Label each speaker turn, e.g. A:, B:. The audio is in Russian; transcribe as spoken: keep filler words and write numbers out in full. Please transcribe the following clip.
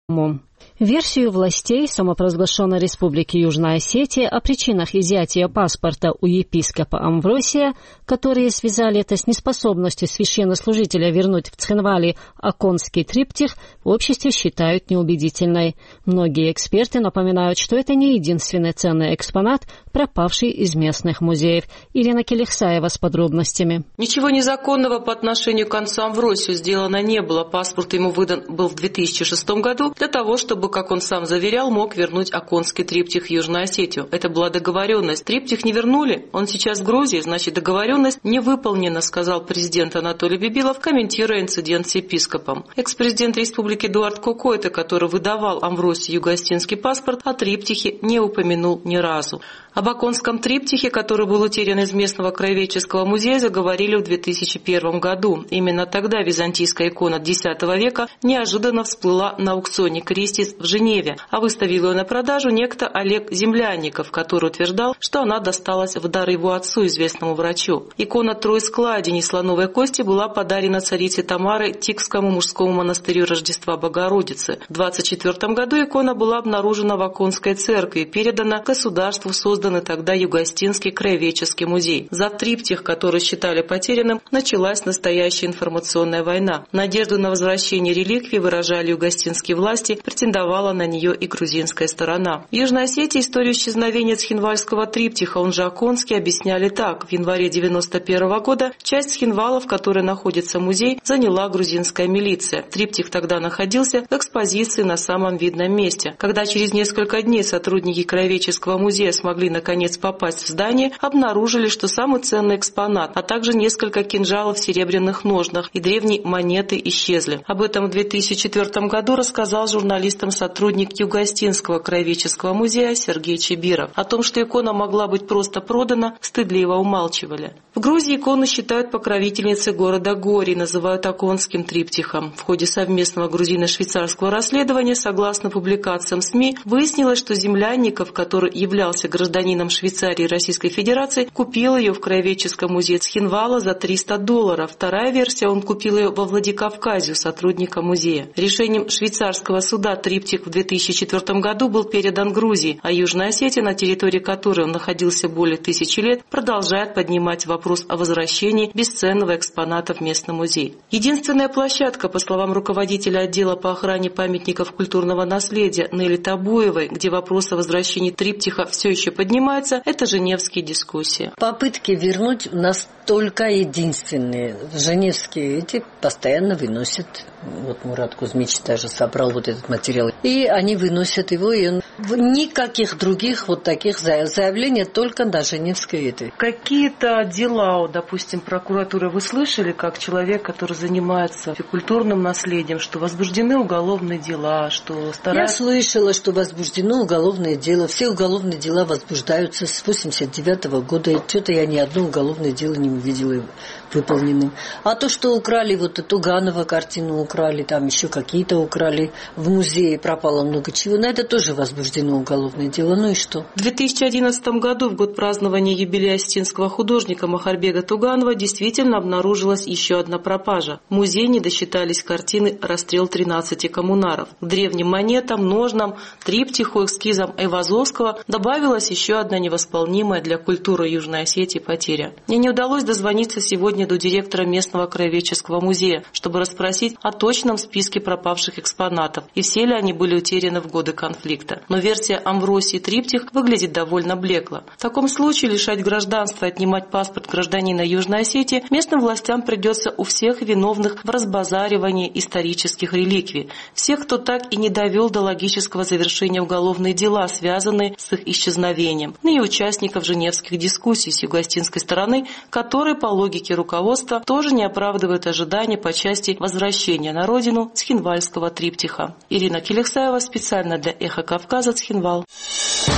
A: Версию властей самопровозглашенной Республики Южная Осетия о причинах изъятия паспорта у епископа Амвросия, которые связали это с неспособностью священнослужителя вернуть в Цхинвале Аконский триптих, в обществе считают неубедительной. Многие эксперты напоминают, что это не единственный ценный экспонат, пропавший из местных музеев. Ирина Келихсаева с подробностями.
B: Ничего незаконного по отношению к отцу Амвросию сделано не было. Паспорт ему выдан был в две тысячи шестом году для того, чтобы, как он сам заверял, мог вернуть Аконский триптих в Южную Осетию. Это была договоренность. Триптих не вернули, он сейчас в Грузии, значит, договоренность не выполнена, сказал президент Анатолий Бибилов, комментируя инцидент с епископом. Экс-президент республики Эдуард Кокойто, который выдавал Амвросию юго-осетинский паспорт, о триптихе не упомянул ни разу. Об Аконском триптихе, который был утерян из местного краеведческого музея, заговорили в две тысячи первом году. Именно тогда византийская икона десятого века неожиданно всплыла на аукционе Кристис в Женеве, а выставил ее на продажу некто Олег Землянников, который утверждал, что она досталась в дар его отцу, известному врачу. Икона Троискладени слоновой кости была подарена царице Тамары Тикскому мужскому монастырю Рождества Богородицы. В двадцать четвёртом году икона была обнаружена в Аконской церкви и передана государству, созданный тогда Юго-Осетинский краеведческий музей. За триптих, который считали потерянным, началась настоящая информационная война. Надежду на возвращение реликвии выражали юго-осетинские власти, претендовала на нее и грузинская сторона. В Южной Осетии историю исчезновения цхинвальского триптиха, он же Аконский, объясняли так. В январе девяносто первого года часть Цхинвала, в которой находится музей, заняла грузинская милиция. Триптих тогда находился в экспозиции на самом видном месте. Когда через несколько дней сотрудники краеведческого музея смогли наконец попасть в здание, обнаружили, что самый ценный экспонат, а также несколько кинжалов в серебряных ножнах и древние монеты исчезли. Об этом в две тысячи четвёртом году рассказал журналистам сотрудник Юго-Осетинского краеведческого музея Сергей Чебиров. О том, что икона могла быть просто продана, стыдливо умалчивали. В Грузии икону считают покровительницей города Гори, называют Аконским триптихом. В ходе совместного грузино-швейцарского расследования, согласно публикациям СМИ, выяснилось, что Землянников, который являлся гражданином Швейцарии и Российской Федерации, купил ее в краеведческом музее Цхинвала за триста долларов. Вторая версия, он купил ее во Владикавказе у сотрудника музея. Решением швейцарского суда триптих в две тысячи четвёртом году был передан Грузии, а Южная Осетия, на территории которой он находился более тысячи лет, продолжает поднимать вопрос о возвращении бесценного экспоната в местный музей. Единственная площадка, по словам руководителя отдела по охране памятников культурного наследия Нелли Табуевой, где вопрос о возвращении триптиха все еще поднимается, это женевские дискуссии.
C: Попытки вернуть у нас только единственные. Женевские эти постоянно выносят. Вот Мурат Кузьмич даже собрал вот этот материал. И они выносят его, и он... никаких других вот таких заявлений, только на Женевской этой.
B: Какие-то дела, допустим, прокуратуры, вы слышали, как человек, который занимается культурным наследием, что возбуждены уголовные дела, что стараются...
C: Я слышала, что возбуждено уголовное дело. Все уголовные дела возбуждаются с восемьдесят девятого года. И что-то я ни одно уголовное дело не увидела выполненным. А то, что украли вот эту Туганова картину, украли, там еще какие-то украли, в музее пропало много чего, на это тоже возбуждено уголовное дело. Ну и что?
B: В две тысячи одиннадцатом году, в год празднования юбилея осетинского художника Махарбега Туганова, действительно обнаружилась еще одна пропажа. В музее не досчитались картины «Расстрел тринадцати коммунаров». К древним монетам, ножнам, триптиху, эскизам Айвазовского добавилась еще одна невосполнимая для культуры Южной Осетии потеря. Мне не удалось дозвониться сегодня до директора местного краеведческого музея, чтобы расспросить о точном списке пропавших экспонатов и все ли они были утеряны в годы конфликта. Но версия Амвросии триптих выглядит довольно блекло. В таком случае лишать гражданства и отнимать паспорт гражданина Южной Осетии местным властям придется у всех виновных в разбазаривании исторических реликвий, всех, кто так и не довел до логического завершения уголовные дела, связанные с их исчезновением, ну и участников женевских дискуссий с юго-осетинской стороны, которые, по логике руководства, тоже не оправдывают ожидания по части возвращения на родину цхинвальского триптиха. Ирина Келихсаева специально для «Эхо Кавказа», Цхинвал.